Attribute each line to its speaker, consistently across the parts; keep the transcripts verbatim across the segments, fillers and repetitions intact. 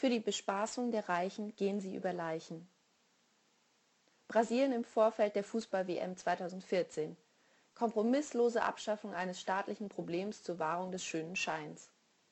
Speaker 1: Für die Bespaßung der Reichen gehen sie über Leichen. Brasilien im Vorfeld der Fußball-W M zweitausendvierzehn. Kompromisslose Abschaffung eines staatlichen Problems zur Wahrung des schönen Scheins.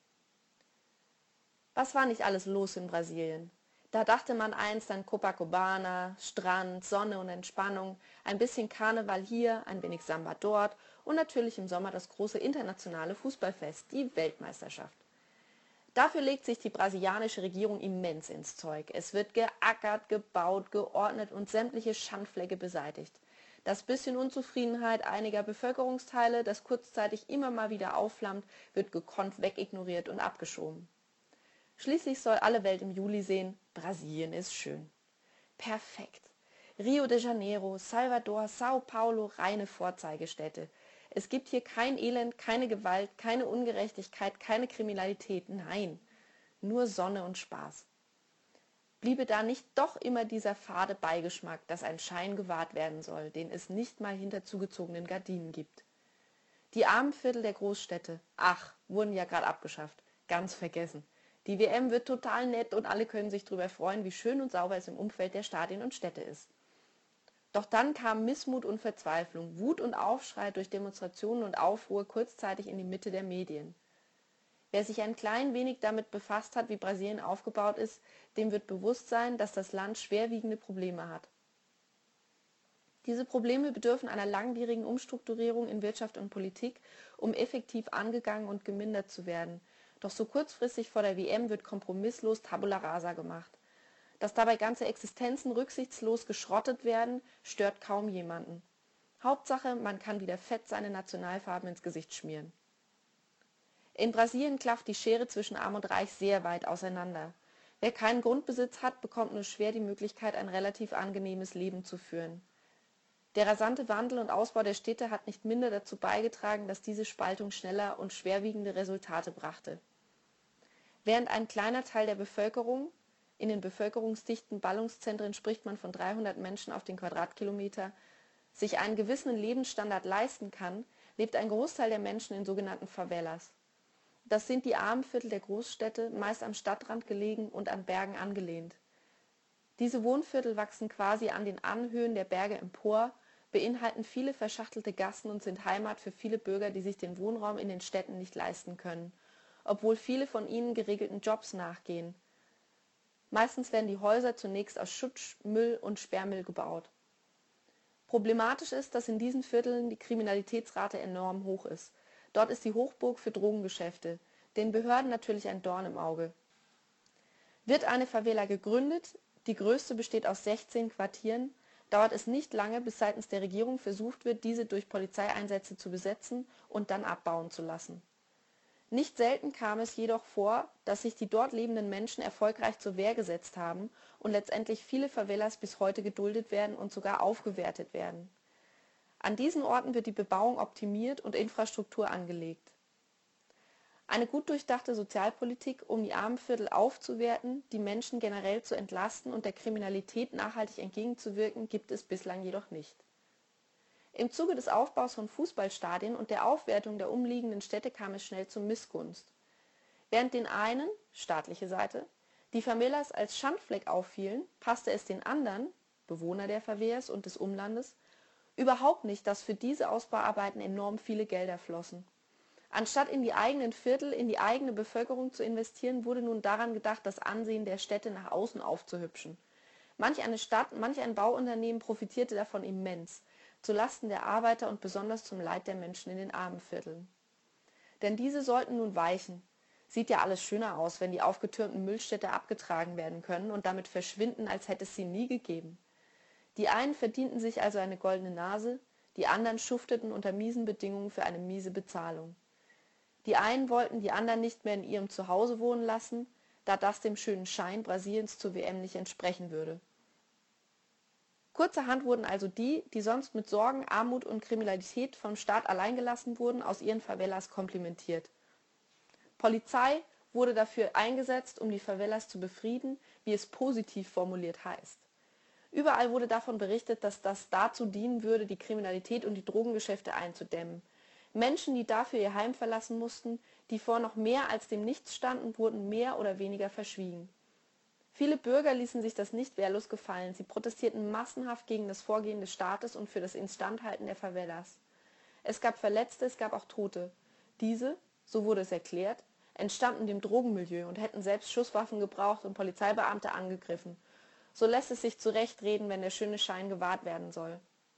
Speaker 1: Was war nicht alles los in Brasilien? Da dachte man einst an Copacabana, Strand, Sonne und Entspannung, ein bisschen Karneval hier, ein wenig Samba dort und natürlich im Sommer das große internationale Fußballfest, die Weltmeisterschaft. Dafür legt sich die brasilianische Regierung immens ins Zeug. Es wird geackert, gebaut, geordnet und sämtliche Schandflecke beseitigt. Das bisschen Unzufriedenheit einiger Bevölkerungsteile, das kurzzeitig immer mal wieder aufflammt, wird gekonnt wegignoriert und abgeschoben. Schließlich soll alle Welt im Juli sehen, Brasilien ist schön. Perfekt. Rio de Janeiro, Salvador, Sao Paulo, reine Vorzeigestädte. Es gibt hier kein Elend, keine Gewalt, keine Ungerechtigkeit, keine Kriminalität, nein, nur Sonne und Spaß. Bliebe da nicht doch immer dieser fade Beigeschmack, dass ein Schein gewahrt werden soll, den es nicht mal hinter zugezogenen Gardinen gibt. Die armen Viertel der Großstädte, ach, wurden ja gerade abgeschafft, ganz vergessen. Die W M wird total nett und alle können sich darüber freuen, wie schön und sauber es im Umfeld der Stadien und Städte ist. Doch dann kamen Missmut und Verzweiflung, Wut und Aufschrei durch Demonstrationen und Aufruhr kurzzeitig in die Mitte der Medien. Wer sich ein klein wenig damit befasst hat, wie Brasilien aufgebaut ist, dem wird bewusst sein, dass das Land schwerwiegende Probleme hat. Diese Probleme bedürfen einer langwierigen Umstrukturierung in Wirtschaft und Politik, um effektiv angegangen und gemindert zu werden. Doch so kurzfristig vor der W M wird kompromisslos Tabula Rasa gemacht. Dass dabei ganze Existenzen rücksichtslos geschrottet werden, stört kaum jemanden. Hauptsache, man kann wieder fett seine Nationalfarben ins Gesicht schmieren. In Brasilien klafft die Schere zwischen Arm und Reich sehr weit auseinander. Wer keinen Grundbesitz hat, bekommt nur schwer die Möglichkeit, ein relativ angenehmes Leben zu führen. Der rasante Wandel und Ausbau der Städte hat nicht minder dazu beigetragen, dass diese Spaltung schneller und schwerwiegende Resultate brachte. Während ein kleiner Teil der Bevölkerung, in den bevölkerungsdichten Ballungszentren spricht man von dreihundert Menschen auf den Quadratkilometer, sich einen gewissen Lebensstandard leisten kann, lebt ein Großteil der Menschen in sogenannten Favelas. Das sind die armen Viertel der Großstädte, meist am Stadtrand gelegen und an Bergen angelehnt. Diese Wohnviertel wachsen quasi an den Anhöhen der Berge empor, beinhalten viele verschachtelte Gassen und sind Heimat für viele Bürger, die sich den Wohnraum in den Städten nicht leisten können, obwohl viele von ihnen geregelten Jobs nachgehen. Meistens werden die Häuser zunächst aus Schutt, Müll und Sperrmüll gebaut. Problematisch ist, dass in diesen Vierteln die Kriminalitätsrate enorm hoch ist. Dort ist die Hochburg für Drogengeschäfte, den Behörden natürlich ein Dorn im Auge. Wird eine Favela gegründet, die größte besteht aus sechzehn Quartieren, dauert es nicht lange, bis seitens der Regierung versucht wird, diese durch Polizeieinsätze zu besetzen und dann abbauen zu lassen. Nicht selten kam es jedoch vor, dass sich die dort lebenden Menschen erfolgreich zur Wehr gesetzt haben und letztendlich viele Favelas bis heute geduldet werden und sogar aufgewertet werden. An diesen Orten wird die Bebauung optimiert und Infrastruktur angelegt. Eine gut durchdachte Sozialpolitik, um die Armenviertel aufzuwerten, die Menschen generell zu entlasten und der Kriminalität nachhaltig entgegenzuwirken, gibt es bislang jedoch nicht. Im Zuge des Aufbaus von Fußballstadien und der Aufwertung der umliegenden Städte kam es schnell zur Missgunst. Während den einen, staatliche Seite, die Favelas als Schandfleck auffielen, passte es den anderen, Bewohner der Favelas und des Umlandes, überhaupt nicht, dass für diese Ausbauarbeiten enorm viele Gelder flossen. Anstatt in die eigenen Viertel, in die eigene Bevölkerung zu investieren, wurde nun daran gedacht, das Ansehen der Städte nach außen aufzuhübschen. Manch eine Stadt, manch ein Bauunternehmen profitierte davon immens, zulasten der Arbeiter und besonders zum Leid der Menschen in den Armenvierteln. Denn diese sollten nun weichen. Sieht ja alles schöner aus, wenn die aufgetürmten Müllstädte abgetragen werden können und damit verschwinden, als hätte es sie nie gegeben. Die einen verdienten sich also eine goldene Nase, die anderen schufteten unter miesen Bedingungen für eine miese Bezahlung. Die einen wollten die anderen nicht mehr in ihrem Zuhause wohnen lassen, da das dem schönen Schein Brasiliens zur W M nicht entsprechen würde. Kurzerhand wurden also die, die sonst mit Sorgen, Armut und Kriminalität vom Staat allein gelassen wurden, aus ihren Favelas komplimentiert. Polizei wurde dafür eingesetzt, um die Favelas zu befrieden, wie es positiv formuliert heißt. Überall wurde davon berichtet, dass das dazu dienen würde, die Kriminalität und die Drogengeschäfte einzudämmen. Menschen, die dafür ihr Heim verlassen mussten, die vor noch mehr als dem Nichts standen, wurden mehr oder weniger verschwiegen. Viele Bürger ließen sich das nicht wehrlos gefallen. Sie protestierten massenhaft gegen das Vorgehen des Staates und für das Instandhalten der Favelas. Es gab Verletzte, es gab auch Tote. Diese, so wurde es erklärt, entstammten dem Drogenmilieu und hätten selbst Schusswaffen gebraucht und Polizeibeamte angegriffen. So lässt es sich zurechtreden, wenn der schöne Schein gewahrt werden soll.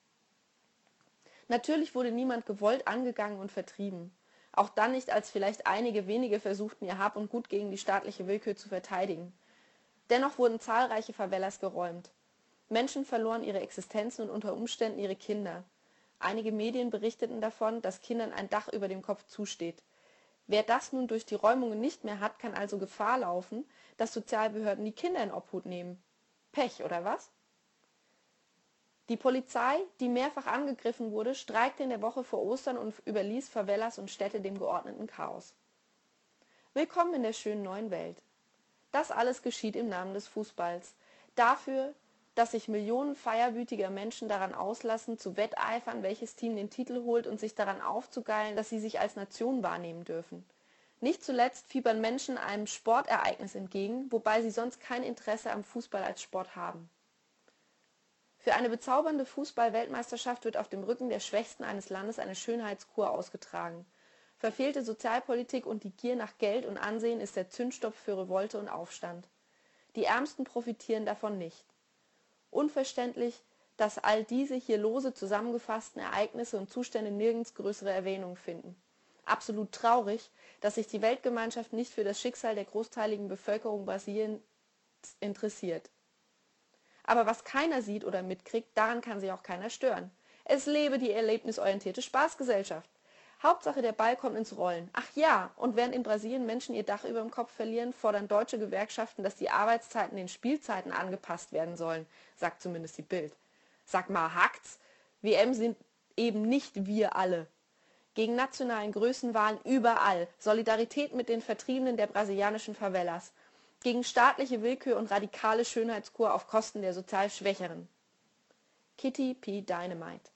Speaker 1: Natürlich wurde niemand gewollt angegangen und vertrieben. Auch dann nicht, als vielleicht einige wenige versuchten, ihr Hab und Gut gegen die staatliche Willkür zu verteidigen. Dennoch wurden zahlreiche Favelas geräumt. Menschen verloren ihre Existenzen und unter Umständen ihre Kinder. Einige Medien berichteten davon, dass Kindern ein Dach über dem Kopf zusteht. Wer das nun durch die Räumungen nicht mehr hat, kann also Gefahr laufen, dass Sozialbehörden die Kinder in Obhut nehmen. Pech, oder was? Die Polizei, die mehrfach angegriffen wurde, streikte in der Woche vor Ostern und überließ Favelas und Städte dem geordneten Chaos. Willkommen in der schönen neuen Welt. Das alles geschieht im Namen des Fußballs. Dafür, dass sich Millionen feierwütiger Menschen daran auslassen, zu wetteifern, welches Team den Titel holt und sich daran aufzugeilen, dass sie sich als Nation wahrnehmen dürfen. Nicht zuletzt fiebern Menschen einem Sportereignis entgegen, wobei sie sonst kein Interesse am Fußball als Sport haben. Für eine bezaubernde Fußball-Weltmeisterschaft wird auf dem Rücken der Schwächsten eines Landes eine Schönheitskur ausgetragen. Verfehlte Sozialpolitik und die Gier nach Geld und Ansehen ist der Zündstoff für Revolte und Aufstand. Die Ärmsten profitieren davon nicht. Unverständlich, dass all diese hier lose zusammengefassten Ereignisse und Zustände nirgends größere Erwähnung finden. Absolut traurig, dass sich die Weltgemeinschaft nicht für das Schicksal der großteiligen Bevölkerung Brasiliens interessiert. Aber was keiner sieht oder mitkriegt, daran kann sich auch keiner stören. Es lebe die erlebnisorientierte Spaßgesellschaft. Hauptsache der Ball kommt ins Rollen. Ach ja, und während in Brasilien Menschen ihr Dach über dem Kopf verlieren, fordern deutsche Gewerkschaften, dass die Arbeitszeiten den Spielzeiten angepasst werden sollen, sagt zumindest die Bild. Sag mal, hackt's? W M sind eben nicht wir alle. Gegen nationalen Größenwahn überall. Solidarität mit den Vertriebenen der brasilianischen Favelas. Gegen staatliche Willkür und radikale Schönheitskur auf Kosten der sozial Schwächeren. Kitty P. Dynamite